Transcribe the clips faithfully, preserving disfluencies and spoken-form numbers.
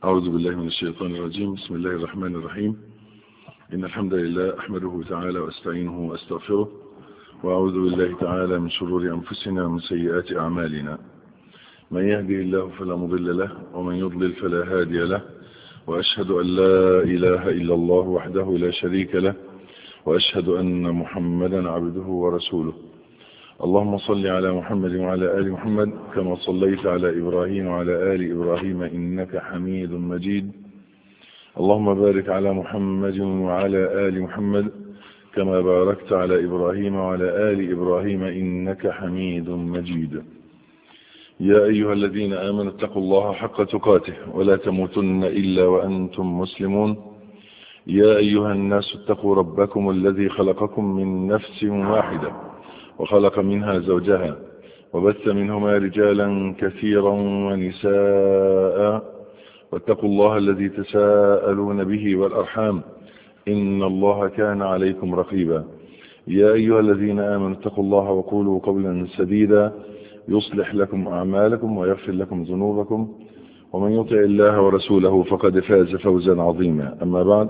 أعوذ بالله من الشيطان الرجيم. بسم الله الرحمن الرحيم. إن الحمد لله أحمده تعالى وأستعينه وأستغفره، وأعوذ بالله تعالى من شرور أنفسنا ومن سيئات أعمالنا. من يهدي الله فلا مضل له، ومن يضلل فلا هادي له، وأشهد أن لا إله إلا الله وحده لا شريك له، وأشهد أن محمدا عبده ورسوله. اللهم صل على محمد وعلى آل محمد كما صليت على إبراهيم وعلى آل إبراهيم إنك حميد مجيد. اللهم بارك على محمد وعلى آل محمد كما باركت على إبراهيم وعلى آل إبراهيم إنك حميد مجيد. يا أيها الذين آمنوا اتقوا الله حق تقاته ولا تموتن إلا وأنتم مسلمون. يا أيها الناس اتقوا ربكم الذي خلقكم من نفس واحدة وخلق منها زوجها وبث منهما رجالا كثيرا ونساء، واتقوا الله الذي تساءلون به والأرحام إن الله كان عليكم رقيبا. يا أيها الذين آمنوا اتقوا الله وقولوا قولا سديدا يصلح لكم أعمالكم ويغفر لكم ذنوبكم، ومن يطع الله ورسوله فقد فاز فوزا عظيما. أما بعد،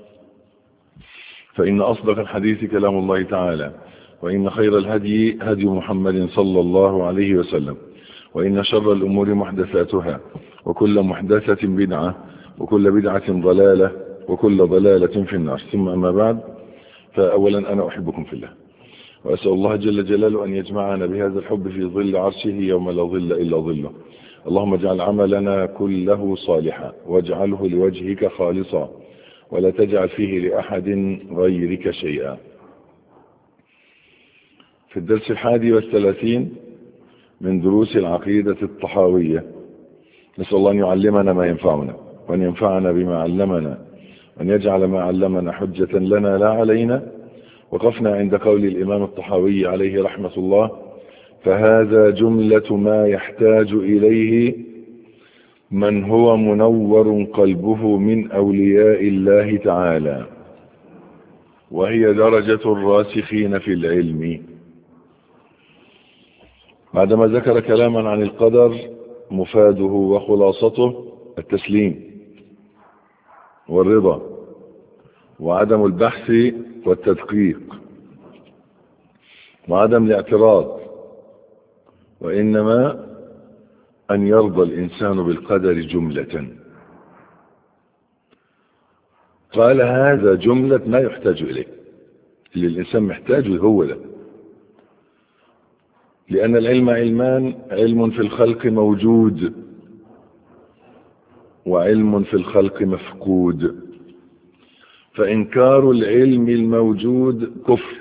فإن أصدق الحديث كلام الله تعالى، وإن خير الهدي هدي محمد صلى الله عليه وسلم، وإن شر الأمور محدثاتها، وكل محدثة بدعة، وكل بدعة ضلالة، وكل ضلالة في النار. ثم أما بعد، فأولا أنا أحبكم في الله، وأسأل الله جل جلاله أن يجمعنا بهذا الحب في ظل عرشه يوم لا ظل إلا ظله. اللهم اجعل عملنا كله صالحا، واجعله لوجهك خالصا، ولا تجعل فيه لأحد غيرك شيئا. في الدرس الحادي والثلاثين من دروس العقيدة الطحاوية، نسأل الله أن يعلمنا ما ينفعنا، وأن ينفعنا بما علمنا، وأن يجعل ما علمنا حجة لنا لا علينا. وقفنا عند قول الإمام الطحاوي عليه رحمة الله: فهذا جملة ما يحتاج إليه من هو منور قلبه من أولياء الله تعالى، وهي درجة الراسخين في العلم. بعدما ذكر كلاما عن القدر مفاده وخلاصته التسليم والرضا وعدم البحث والتدقيق وعدم الاعتراض، وإنما أن يرضى الإنسان بالقدر جملة. قال هذا جملة ما يحتاج إليه، اللي الإنسان محتاجه هو ده. لأن العلم علمان: علم في الخلق موجود، وعلم في الخلق مفقود. فإنكار العلم الموجود كفر،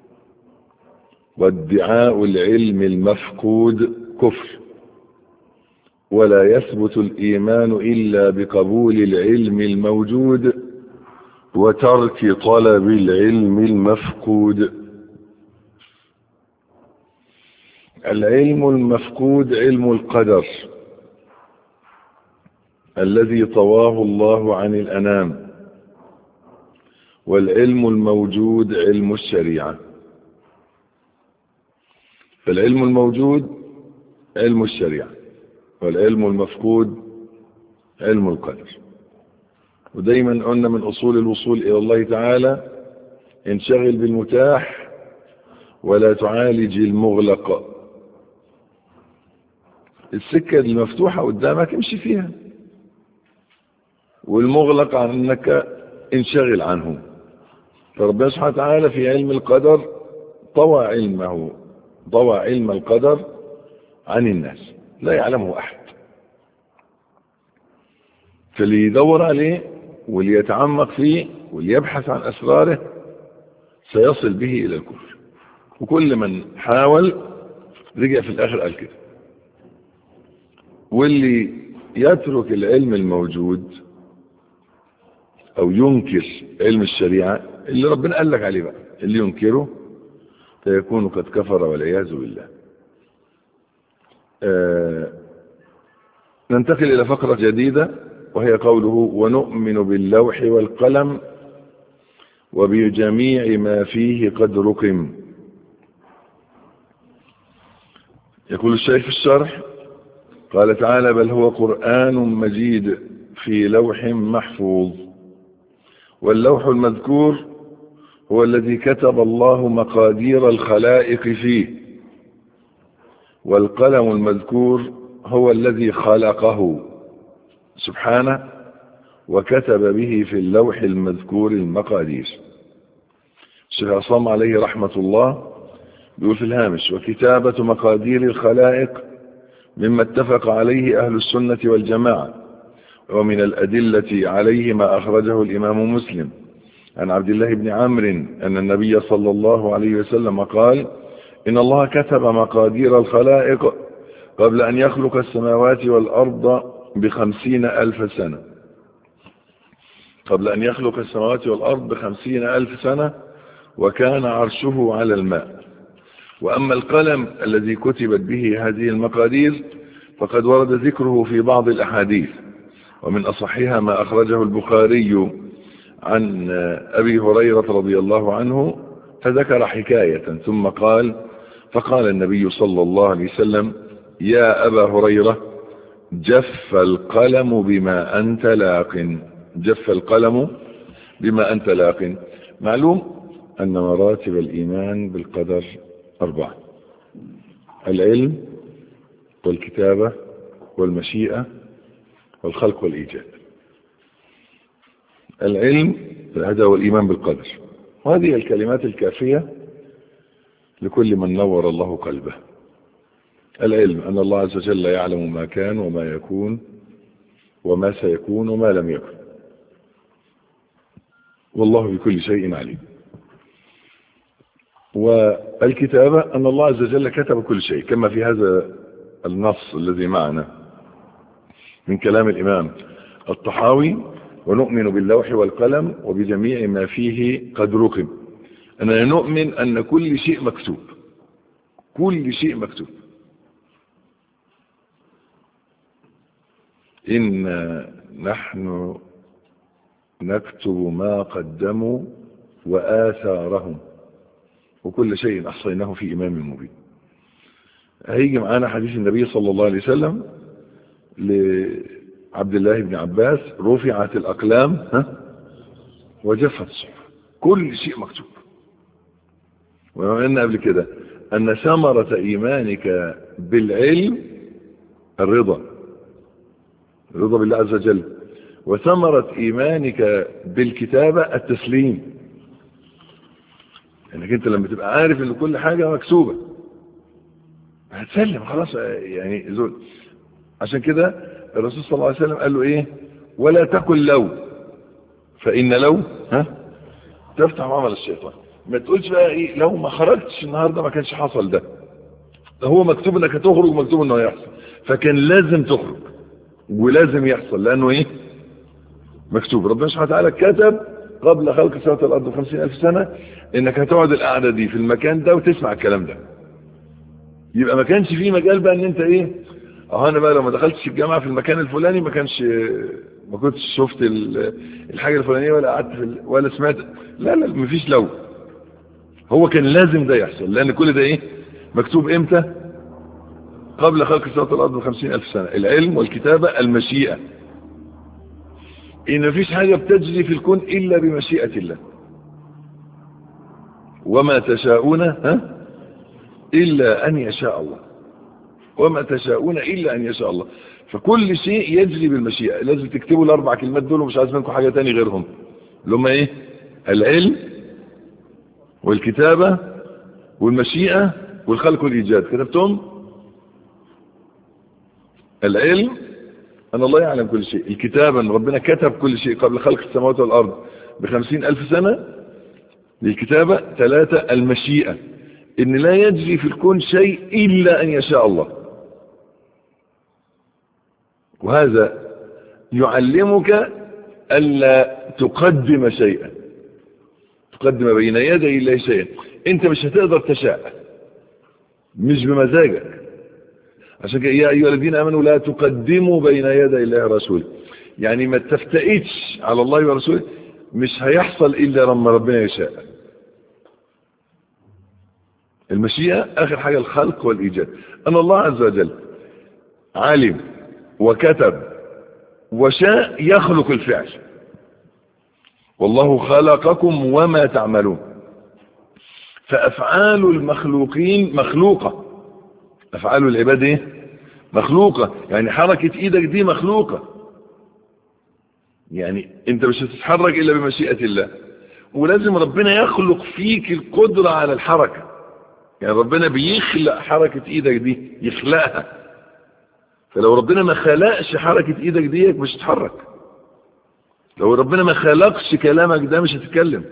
وادعاء العلم المفقود كفر. ولا يثبت الإيمان إلا بقبول العلم الموجود وترك طلب العلم المفقود. العلم المفقود علم القدر الذي طواه الله عن الأنام، والعلم الموجود علم الشريعة. فالعلم الموجود علم الشريعة، والعلم المفقود علم القدر. ودايما قلنا من أصول الوصول إلى الله تعالى: انشغل بالمتاح ولا تعالج المغلق. السكة المفتوحة قدامك امشي فيها، والمغلق عنك انشغل عنه. فربنا سبحانه وتعالى في علم القدر طوى علمه طوى علم القدر عن الناس، لا يعلمه أحد. فاللي يدور عليه واللي يتعمق فيه واللي يبحث عن أسراره سيصل به إلى الكفر. وكل من حاول رجع في الآخر قال كده. واللي يترك العلم الموجود أو ينكر علم الشريعة اللي ربنا قال لك عليه بقى، اللي ينكره فيكون قد كفر والعياذ بالله. آه ننتقل إلى فقرة جديدة، وهي قوله: ونؤمن باللوح والقلم وبجميع ما فيه قد رقم. يقول الشيخ في الشرح: قال تعالى: بل هو قرآن مجيد في لوح محفوظ. واللوح المذكور هو الذي كتب الله مقادير الخلائق فيه، والقلم المذكور هو الذي خلقه سبحانه وكتب به في اللوح المذكور المقادير. الشيخ عصام عليه رحمة الله بيقول في الهامش: وكتابة مقادير الخلائق مما اتفق عليه أهل السنة والجماعة، ومن الأدلة عليه ما أخرجه الإمام مسلم عن عبد الله بن عمرو أن النبي صلى الله عليه وسلم قال: إن الله كتب مقادير الخلائق قبل أن يخلق السماوات والأرض بخمسين ألف سنة. قبل أن يخلق السماوات والأرض بخمسين ألف سنة، وكان عرشه على الماء. وأما القلم الذي كتبت به هذه المقادير فقد ورد ذكره في بعض الأحاديث، ومن أصحها ما أخرجه البخاري عن أبي هريرة رضي الله عنه، فذكر حكاية ثم قال: فقال النبي صلى الله عليه وسلم: يا أبا هريرة، جف القلم بما أنت لاق. جف القلم بما أنت لاق. معلوم أن مراتب الإيمان بالقدر أربعة: العلم والكتابة والمشيئة والخلق والإيجاد. العلم هذا هو الإيمان بالقدر، وهذه الكلمات الكافية لكل من نور الله قلبه. العلم أن الله عز وجل يعلم ما كان وما يكون وما سيكون وما لم يكن، والله بكل شيء عليم. والكتابة أن الله عز وجل كتب كل شيء، كما في هذا النص الذي معنا من كلام الإمام الطحاوي: ونؤمن باللوح والقلم وبجميع ما فيه قد رقم. أننا نؤمن أن كل شيء مكتوب، كل شيء مكتوب. إن نحن نكتب ما قدموا وآثارهم وكل شيء أحصيناه في إمام مبين. هيجي معانا حديث النبي صلى الله عليه وسلم لعبد الله بن عباس: رفعت الأقلام ها وجفت الصحف. كل شيء مكتوب. وقلنا قبل كده أن ثمرة إيمانك بالعلم الرضا، الرضا بالله عز وجل، وثمرة إيمانك بالكتابة التسليم. انك انت لما تبقى عارف ان كل حاجة مكتوبة هتسلم خلاص يعني زول. عشان كده الرسول صلى الله عليه وسلم قال له ايه: ولا تقل لو، فإن لو ها تفتح عمل الشيطان. ما تقولش بقى ايه لو ما خرجتش النهاردة ما كانش حصل ده. هو مكتوب انك هتخرج ومكتوب انه هيحصل، فكان لازم تخرج ولازم يحصل لانه ايه مكتوب. ربنا سبحانه وتعالى كتب قبل خلق السماوات والارض بخمسين الف سنة انك هتقعد القعدة دي في المكان ده وتسمع الكلام ده. يبقى ما كانش فيه مجال بقى ان انت ايه اه انا بقى لو ما دخلتش الجامعة في المكان الفلاني ما كانش ما كنتش شفت الحاجة الفلانية ولا قعدت في ولا سمعت. لا لا مفيش لو. هو كان لازم ده يحصل لان كل ده ايه مكتوب امتى؟ قبل خلق السماوات والارض بخمسين الف سنة. العلم والكتابة المشيئة، ان مفيش حاجة بتجري في الكون الا بمشيئة الله. وما تشاءون ها الا ان يشاء الله. وما تشاءون الا ان يشاء الله. فكل شيء يجري بالمشيئة. لازم تكتبوا الاربع كلمات دول ومش عايز منكم حاجة تاني غيرهم، اللي هم ايه؟ العلم والكتابة والمشيئة والخلق والايجاد. كتبتم؟ العلم أن الله يعلم كل شيء. الكتابة أن ربنا كتب كل شيء قبل خلق السماوات والأرض بخمسين ألف سنة. للكتابة. ثلاثة المشيئة، إن لا يجري في الكون شيء إلا أن يشاء الله. وهذا يعلمك ألا تقدم شيئا، تقدم بين يدي الله شيئا. أنت مش هتقدر تشاء، مش بمزاجك. عشان كده يا أيها الذين آمنوا لا تقدموا بين يدي الله ورسوله. يعني ما تفتئتش على الله ورسوله، مش هيحصل إلا لما ربنا يشاء. المشيئة آخر حاجة الخلق والإيجاد. أن الله عز وجل علم وكتب وشاء يخلق الفعل. والله خلقكم وما تعملون. فأفعال المخلوقين مخلوقة، أفعال العباد ايه؟ مخلوقة. يعني حركة ايدك دي مخلوقة، يعني انت مش هتتحرك الا بمشيئة الله، ولازم ربنا يخلق فيك القدرة على الحركة. يعني ربنا بيخلق حركة ايدك دي، يخلقها. فلو ربنا ما خلقش حركة ايدك دي مش هتتحرك. لو ربنا ما خلقش كلامك ده مش هتتكلم.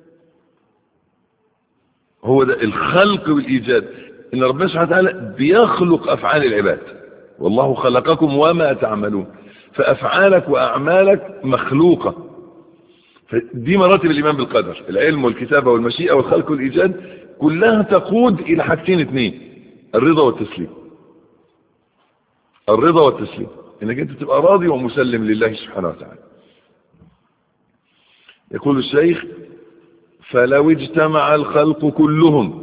هو ده الخلق والإيجاد، إن ربنا سبحانه وتعالى بيخلق أفعال العباد. والله خلقكم وما تعملون. فأفعالك وأعمالك مخلوقة. دي مراتب الإيمان بالقدر، العلم والكتابة والمشيئة والخلق والإيجاد، كلها تقود إلى حاجتين اثنين: الرضا والتسليم. الرضا والتسليم، إنك أنت تبقى راضي ومسلم لله سبحانه وتعالى. يقول الشيخ: فلو اجتمع الخلق كلهم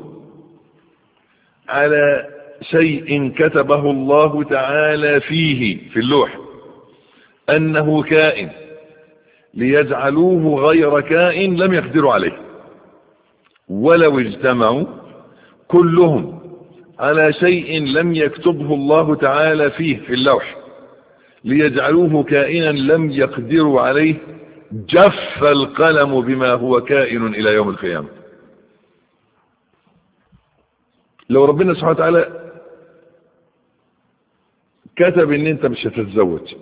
على شيء كتبه الله تعالى فيه في اللوح أنه كائن ليجعلوه غير كائن لم يقدروا عليه. ولو اجتمعوا كلهم على شيء لم يكتبه الله تعالى فيه في اللوح ليجعلوه كائنا لم يقدروا عليه جف القلم بما هو كائن إلى يوم القيامة. لو ربنا سبحانه وتعالى كتب ان انت مش هتتزوج،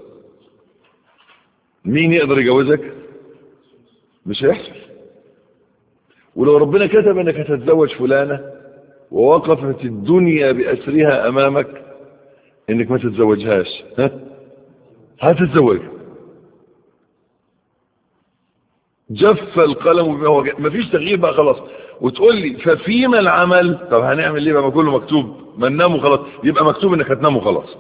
مين يقدر يجوزك؟ مش هيحصل. ولو ربنا كتب انك هتتزوج فلانة ووقفت الدنيا بأسرها امامك انك ما تتزوجهاش، ها هتتزوج. جف القلم بما هو، مفيش تغيير بقى خلاص. وتقول لي ففيما العمل؟ طب هنعمل ايه بقى؟ ما كله مكتوب، ما نناموا خلاص، يبقى مكتوب انك هتناموا خلاص.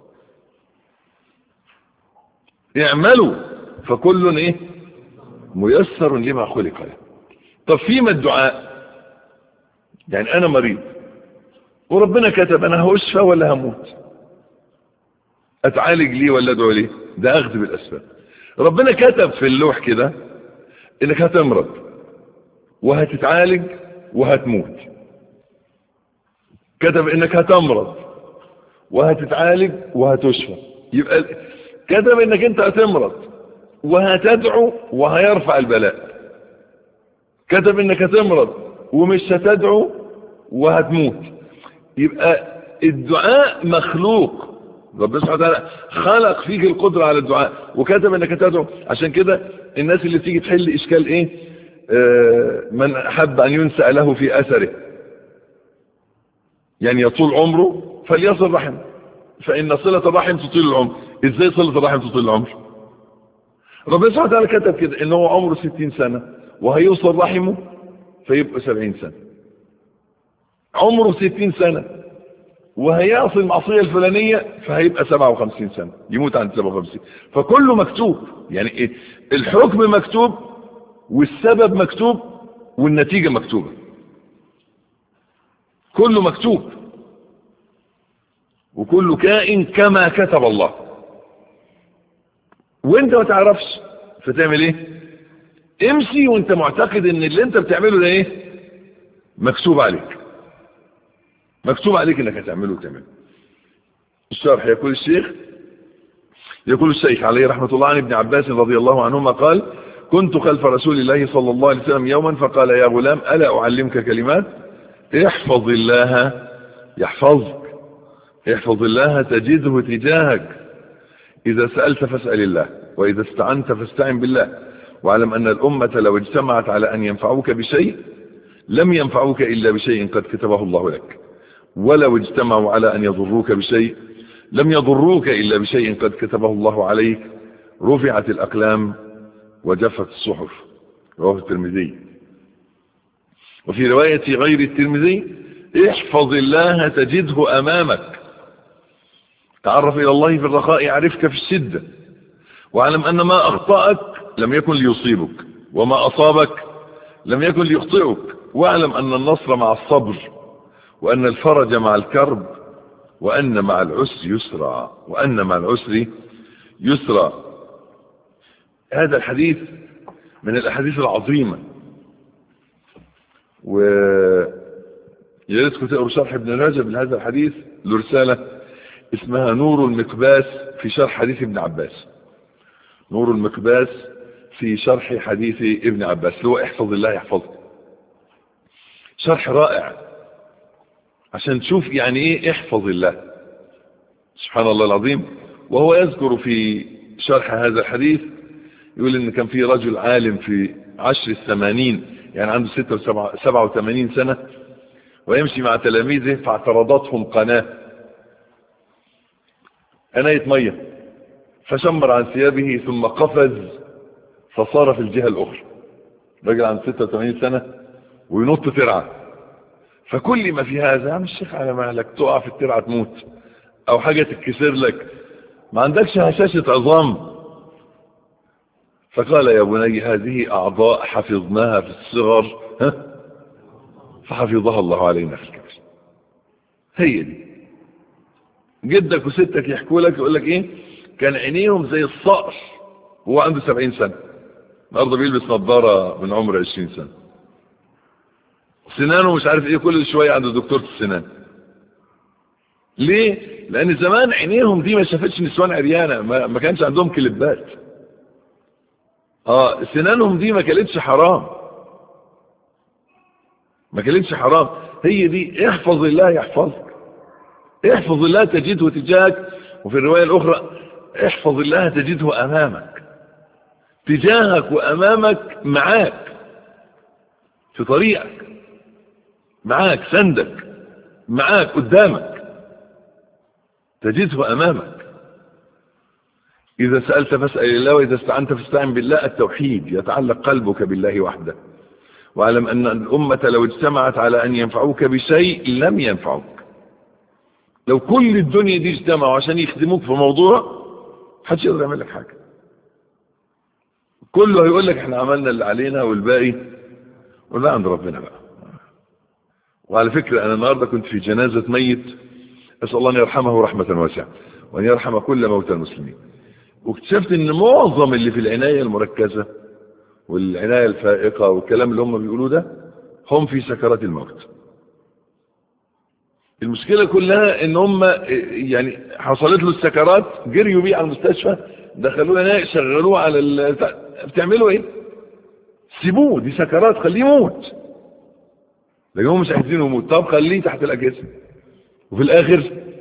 اعملوا فكل ايه ميسر لما خلق له. طب فيما الدعاء؟ يعني انا مريض وربنا كتب انا هشفى ولا هموت، اتعالج ليه ولا ادعو ليه؟ ده اخذ بالاسباب. ربنا كتب في اللوح كده انك هتمرض وهتتعالج وهتموت، كتب انك هتمرض وهتتعالج وهتشفى، يبقى كتب انك انت هتمرض وهتدعو وهيرفع البلاء، كتب انك هتمرض ومش هتدعو وهتموت، يبقى الدعاء مخلوق. ربنا سبحانه وتعالى خلق فيك القدرة على الدعاء وكتب انك تدعو. عشان كده الناس اللي تيجي تحل اشكال ايه، آه من حب ان ينسأ له في اثره، يعني يطول عمره فليصل رحم، فان صلة الرحم تطيل العمر. ازاي صلة الرحم تطيل العمر؟ ربنا سبحانه وتعالى كتب كده ان هو عمره ستين سنة وهيوصل رحمه فيبقى سبعين سنة. عمره ستين سنة وهيعصي المعصية الفلانية فهيبقى سبعة وخمسين سنة، يموت عند سبعة وخمسين. فكله مكتوب، يعني ايه؟ الحكم مكتوب والسبب مكتوب والنتيجة مكتوبة، كله مكتوب وكله كائن كما كتب الله. وانت ما تعرفش فتعمل ايه؟ امشي وانت معتقد ان اللي انت بتعمله ده ايه؟ مكتوب عليك، مكتوب عليك انك هتعمله وتعمله. الشرح يقول الشيخ يقول الشيخ عليه رحمة الله عن ابن عباس رضي الله عنهما قال: كنت خلف رسول الله صلى الله عليه وسلم يوما فقال: يا غلام ألا أعلمك كلمات؟ احفظ الله يحفظك، احفظ الله تجده تجاهك، إذا سألت فاسأل الله، وإذا استعنت فاستعن بالله، واعلم أن الأمة لو اجتمعت على أن ينفعوك بشيء لم ينفعوك إلا بشيء قد كتبه الله لك، ولو اجتمعوا على أن يضروك بشيء لم يضروك إلا بشيء قد كتبه الله عليك، رفعت الأقلام وجفت الصحف. رواه الترمذي. وفي رواية غير الترمذي: احفظ الله تجده أمامك، تعرف إلى الله في الرخاء يعرفك في الشدة، واعلم أن ما أخطأك لم يكن ليصيبك وما أصابك لم يكن ليخطئك، واعلم أن النصر مع الصبر، وأن الفرج مع الكرب، وأن مع العسر يسرا، وأن مع العسر يسرا. هذا الحديث من الأحاديث العظيمة، و ياريتكم تقروا شرح ابن رجب لهذا الحديث، له رسالة اسمها نور المقباس في شرح حديث ابن عباس. نور المقباس في شرح حديث ابن عباس، اللي هو احفظ الله يحفظك. شرح رائع عشان تشوف يعني ايه احفظ الله، سبحان الله العظيم. وهو يذكر في شرح هذا الحديث يقول ان كان في رجل عالم في عشر الثمانين، يعني عنده ستة وسبعة وثمانين سنة، ويمشي مع تلاميذه فاعترضتهم قناة قناية مية، فشمر عن ثيابه ثم قفز فصار في الجهة الأخرى. رجل عن ستة وثمانين سنة وينط ترعة، فكل ما في هذا: يا عم الشيخ على مهلك، تقع في الترعة تموت أو حاجة تتكسر لك، ما عندكش هشاشة عظام. فقال: يا بني هذه أعضاء حفظناها في الصغر ها فحفظها الله علينا في الكبر. هي دي. جدك وستك يحكوا لك يقول لك ايه، كان عينيهم زي الصقر وهو عنده سبعين سنة، النهارده بيلبس نظارة من عمر عشرين سنة. سنانه مش عارف ايه، كل شوية عنده دكتور السنان. ليه؟ لان زمان عينيهم دي ما شافتش نسوان عريانة، ما, ما كانش عندهم كليبات. اه سنانهم دي ما كانتش حرام، ما كانتش حرام. هي دي احفظ الله يحفظك، احفظ الله تجده تجاهك. وفي الرواية الاخرى: احفظ الله تجده امامك، تجاهك وامامك، معاك في طريقك، معاك سندك، معاك قدامك، تجده امامك. اذا سألت فاسأل الله، واذا استعنت فاستعن بالله. التوحيد يتعلق قلبك بالله وحده. واعلم ان الامة لو اجتمعت على ان ينفعوك بشيء لم ينفعوك. لو كل الدنيا دي اجتمعوا عشان يخدموك في موضوع، محدش يقدر يعمل لك حاجة. كله هيقول لك احنا عملنا اللي علينا والباقي ولا عند ربنا بقى. وعلى فكرة انا النهاردة كنت في جنازة ميت، اسأل الله ان يرحمه رحمة واسعة وان يرحم كل موتى المسلمين. واكتشفت ان معظم اللي في العناية المركزة والعناية الفائقة والكلام اللي هم بيقولوه ده هم في سكرات الموت. المشكلة كلها ان هم يعني حصلت له السكرات، جريوا بيه على المستشفى، دخلوه هنا شغلوه على ال... بتعملوا ايه؟ سيبوه، دي سكرات، خليه يموت. لكن هم مش عايزينه يموت. طب خليه تحت الاجهزة، وفي الاخر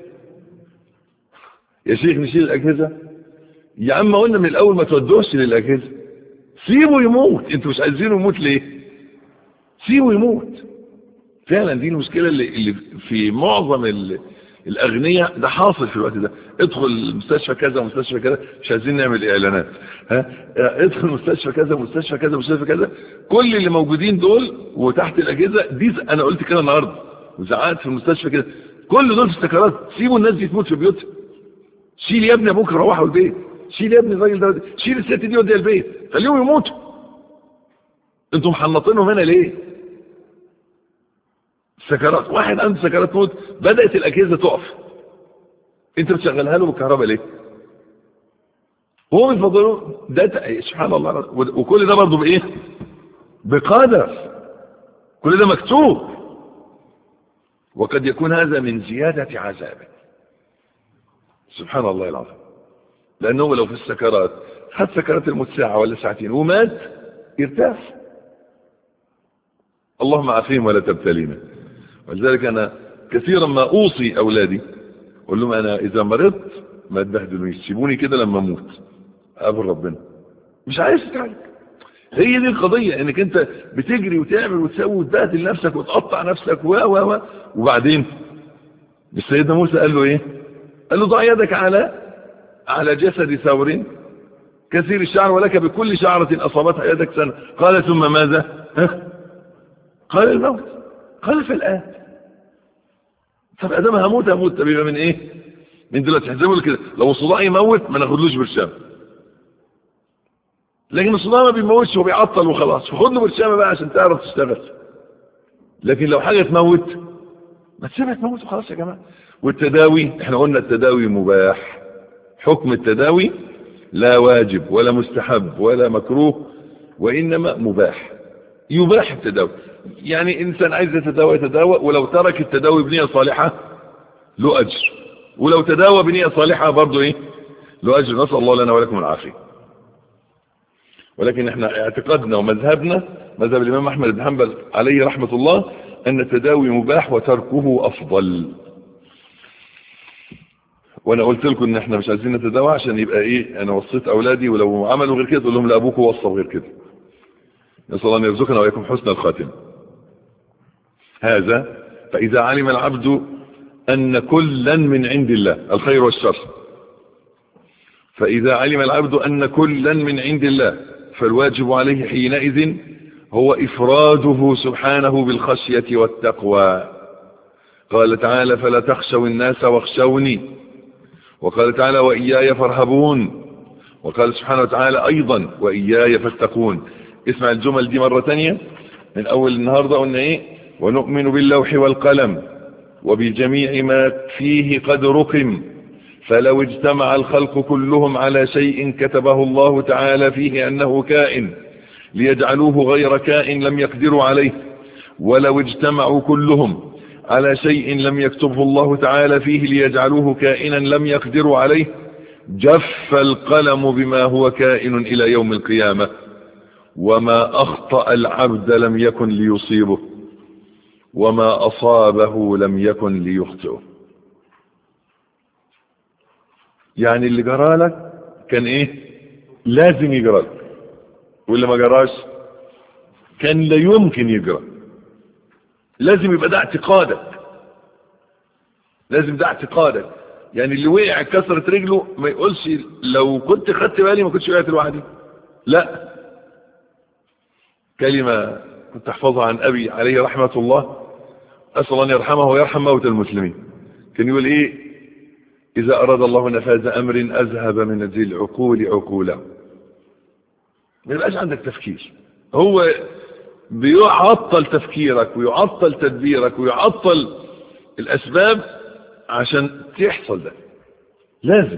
يا شيخ نشيل الاجهزة. يا عم قلنا من الاول ما تودوش للاجهزة، سيبه يموت. انتوا مش عايزينه يموت ليه؟ سيبه يموت. فعلا دي المشكلة اللي, اللي في معظم الاغنياء ده حاصل في الوقت ده. ادخل مستشفى كذا مستشفى كذا، مش عايزين نعمل اعلانات، ها ادخل مستشفى كذا مستشفى كذا مستشفى كذا، كل اللي موجودين دول وتحت الاجهزة دي. انا قلت كده النهارده وزعقت في المستشفى كده، كل دول في السكرات. سيبوا الناس دي تموت في بيوتها. شيل يا ابني ابوك روحوا البيت، شيل يا ابني الراجل ده، شيل الست دي وديها البيت، خليهم يموتوا. انتم محنطينهم هنا ليه؟ سكرات، واحد عنده سكرات موت، بدأت الأجهزة تقف، انت بتشغلها له بالكهرباء ليه؟ هو من فضله ده سبحان الله. وكل ده برضه بايه؟ بقدر، كل ده مكتوب. وقد يكون هذا من زيادة عذابه، سبحان الله العظيم. لأنه لو في السكرات خد سكرات الموت ساعة ولا ساعتين ومات، يرتاح. اللهم عافيهم ولا تبتلينا. ولذلك أنا كثيرا ما أوصي أولادي، أقول لهم أنا إذا مرضت ما تبهدلوني، سيبوني كده لما أموت أقابل ربنا، مش عايز تتعالج. هي دي القضية، إنك أنت بتجري وتعمل وتسوي وتبهدل نفسك وتقطع نفسك و و و وبعدين السيدنا موسى قال له إيه؟ قال له ضع يدك على على جسد ثور كثير الشعر ولك بكل شعرة أصابتها يدك سنة. قال ثم ماذا؟ ها؟ قال الموت. قال فالآن. طب ادام هموت هموت، طب يبقى من ايه؟ من دلوقتي تحزموا كده. لو الصداع يموت ما ناخدلوش برشام، لكن الصداع ما بيموتش، هو بيعطل وخلاص، فخد له برشامه بقى عشان تعرف تشتغل. لكن لو حاجه تموت ما تسيبها تموت وخلاص يا جماعه. والتداوي احنا قلنا التداوي مباح، حكم التداوي لا واجب ولا مستحب ولا مكروه، وإنما مباح. يباح التداوي، يعني إنسان عايز يتداوي يتداوي، ولو ترك التداوي بنية صالحة له أجر، ولو تداوى بنية صالحة برضه إيه له أجر. نسأل الله لنا ولكم العافية. ولكن احنا اعتقادنا ومذهبنا مذهب الإمام أحمد بن حنبل عليه رحمة الله أن التداوي مباح وتركه أفضل. وانا قلت لكم ان احنا مش عايزين نتداوى عشان يبقى ايه، انا وصيت اولادي ولو عملوا غير كده تقول لهم لابوكم وصوا غير كده. نسأل الله ان يرزقنا واياكم حسن الخاتمة. هذا فاذا علم العبد ان كلا من عند الله الخير والشر، فاذا علم العبد ان كلا من عند الله فالواجب عليه حينئذ هو افراده سبحانه بالخشية والتقوى. قال تعالى فلا تخشوا الناس واخشوني، وقال تعالى وإياي فارهبون، وقال سبحانه وتعالى أيضا وإياي فاتقون. اسمع الجمل دي مرة تانية من أول النهاردة. قلنا إيه؟ ونؤمن باللوح والقلم وبجميع ما فيه قد رقم، فلو اجتمع الخلق كلهم على شيء كتبه الله تعالى فيه أنه كائن ليجعلوه غير كائن لم يقدروا عليه، ولو اجتمعوا كلهم على شيء لم يكتبه الله تعالى فيه ليجعلوه كائنا لم يقدروا عليه، جف القلم بما هو كائن إلى يوم القيامة، وما أخطأ العبد لم يكن ليصيبه، وما أصابه لم يكن ليخطئه. يعني اللي جرالك كان ايه لازم يجرالك، واللي ما جراش كان لا يمكن يجرى. لازم يبقى ده اعتقادك، لازم ده اعتقادك. يعني اللي وقع كسرت رجله ما يقولش لو كنت خدت بالي ما كنتش وقعت لوحدي. لا، كلمة كنت احفظها عن ابي عليه رحمة الله، اسأل الله ان يرحمه ويرحم موتى المسلمين. كان يقول ايه؟ اذا اراد الله نفاذ امر اذهب من ذي العقول عقوله. ما يبقاش عندك تفكير، هو بيعطل تفكيرك ويعطل تدبيرك ويعطل الاسباب عشان تحصل ده. لازم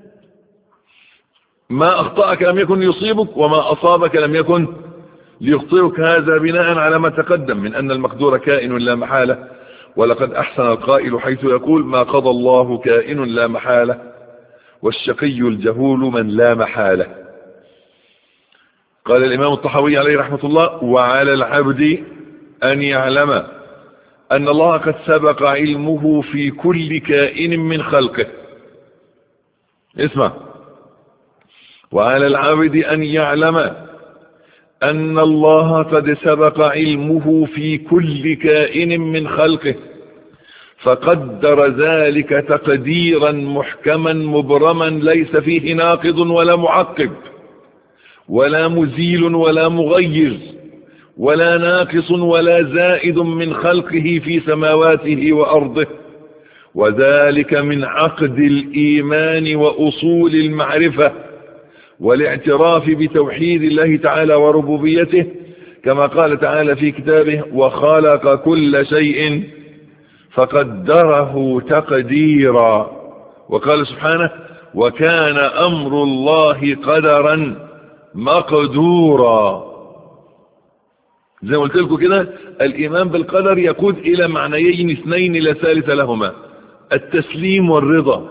ما اخطأك لم يكن ليصيبك، وما اصابك لم يكن ليخطئك. هذا بناء على ما تقدم من ان المقدور كائن لا محالة، ولقد احسن القائل حيث يقول ما قضى الله كائن لا محالة، والشقي الجهول من لا محالة. قال الامام الطحاوي عليه رحمة الله وعلى العبد ان يعلم ان الله قد سبق علمه في كل كائن من خلقه. اسمع، وعلى العبد ان يعلم ان الله قد سبق علمه في كل كائن من خلقه، فقدر ذلك تقديرا محكما مبرما ليس فيه ناقض ولا معقب ولا مزيل ولا مغير ولا ناقص ولا زائد من خلقه في سماواته وأرضه، وذلك من عقد الإيمان وأصول المعرفة والاعتراف بتوحيد الله تعالى وربوبيته، كما قال تعالى في كتابه وخلق كل شيء فقدره تقديرا. وقال سبحانه وكان أمر الله قدرا مقدورا. زي ما قلت لكم كده، الإيمان بالقدر يقود إلى معنيين اثنين لا ثالث لهما: التسليم والرضا،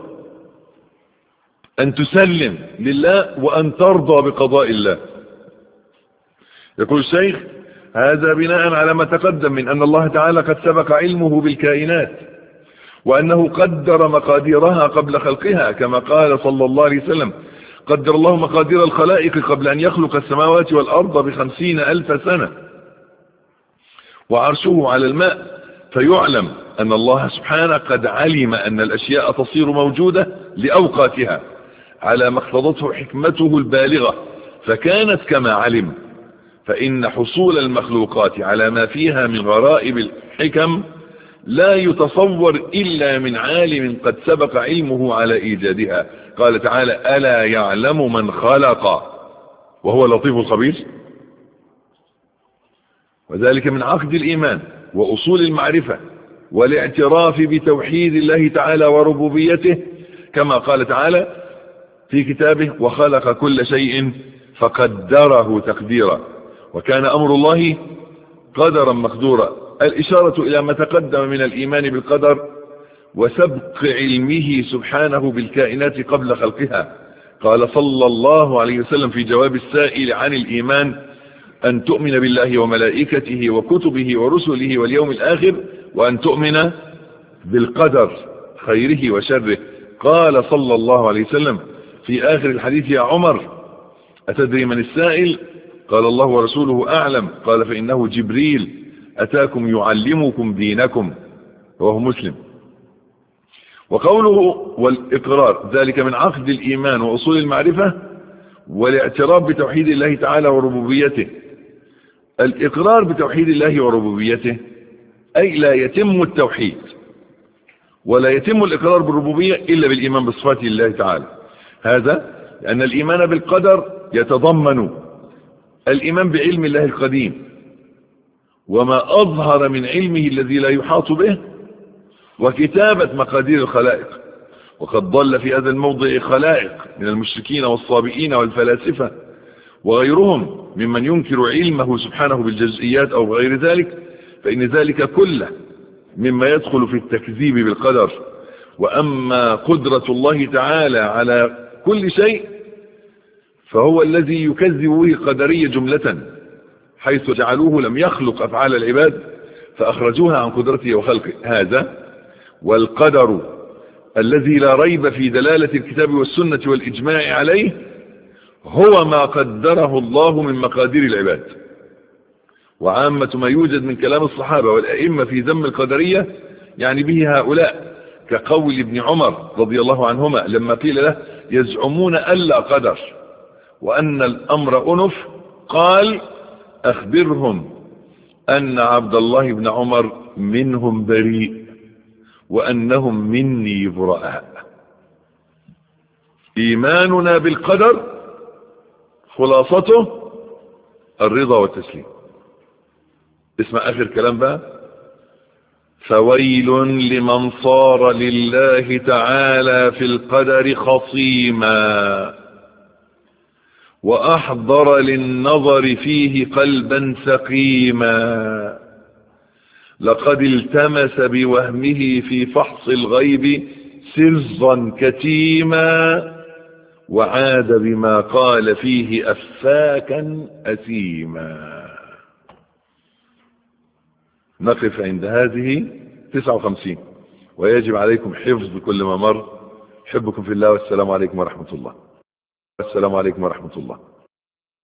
أن تسلم لله وأن ترضى بقضاء الله. يقول الشيخ هذا بناء على ما تقدم من أن الله تعالى قد سبق علمه بالكائنات، وأنه قدر مقاديرها قبل خلقها، كما قال صلى الله عليه وسلم قدر الله مقادير الخلائق قبل أن يخلق السماوات والأرض بخمسين ألف سنة، وعرشه على الماء، فيعلم أن الله سبحانه قد علم أن الأشياء تصير موجودة لأوقاتها على ما اقتضته حكمته البالغة، فكانت كما علم. فإن حصول المخلوقات على ما فيها من غرائب الحكم لا يتصور إلا من عالم قد سبق علمه على إيجادها. قال تعالى ألا يعلم من خلق وهو اللطيف الخبير. وذلك من عقد الإيمان وأصول المعرفة والاعتراف بتوحيد الله تعالى وربوبيته، كما قال تعالى في كتابه وخلق كل شيء فقدره تقديرا وكان أمر الله قدرا مقدورا. الإشارة إلى ما تقدم من الإيمان بالقدر وسبق علمه سبحانه بالكائنات قبل خلقها. قال صلى الله عليه وسلم في جواب السائل عن الإيمان أن تؤمن بالله وملائكته وكتبه ورسله واليوم الآخر وأن تؤمن بالقدر خيره وشره. قال صلى الله عليه وسلم في آخر الحديث يا عمر أتدري من السائل؟ قال الله ورسوله أعلم. قال فإنه جبريل أتاكم يعلمكم دينكم. وهو مسلم. وقوله والإقرار ذلك من عقد الإيمان وأصول المعرفة والاعتراف بتوحيد الله تعالى وربوبيته. الإقرار بتوحيد الله وربوبيته أي لا يتم التوحيد ولا يتم الإقرار بالربوبية إلا بالإيمان بصفات الله تعالى. هذا لأن الإيمان بالقدر يتضمن الإيمان بعلم الله القديم وما أظهر من علمه الذي لا يحاط به وكتابة مقادير الخلائق. وقد ضل في هذا الموضع خلائق من المشركين والصابئين والفلاسفة وغيرهم ممن ينكر علمه سبحانه بالجزئيات أو غير ذلك، فإن ذلك كله مما يدخل في التكذيب بالقدر. وأما قدرة الله تعالى على كل شيء فهو الذي يكذب به قدرية جملة، حيث جعلوه لم يخلق أفعال العباد فأخرجوها عن قدرته وخلقه. هذا والقدر الذي لا ريب في دلالة الكتاب والسنة والإجماع عليه هو ما قدره الله من مقادير العباد. وعامة ما يوجد من كلام الصحابة والأئمة في ذم القدرية يعني به هؤلاء، كقول ابن عمر رضي الله عنهما لما قيل له يزعمون ألا قدر وأن الأمر أنف، قال أخبرهم أن عبد الله بن عمر منهم بريء وأنهم مني براء. إيماننا بالقدر خلاصته الرضا والتسليم. اسمع آخر كلام بقى: فويل لمن صار لله تعالى في القدر خصيما وأحضر للنظر فيه قلبا سقيما، لقد التمس بوهمه في فحص الغيب سرا كتيما وعاد بما قال فيه أفاكا أثيما. نقف عند هذه تسعة وخمسين. ويجب عليكم حفظ كل ما مر. حبكم في الله والسلام عليكم ورحمة الله. السلام عليكم ورحمة الله.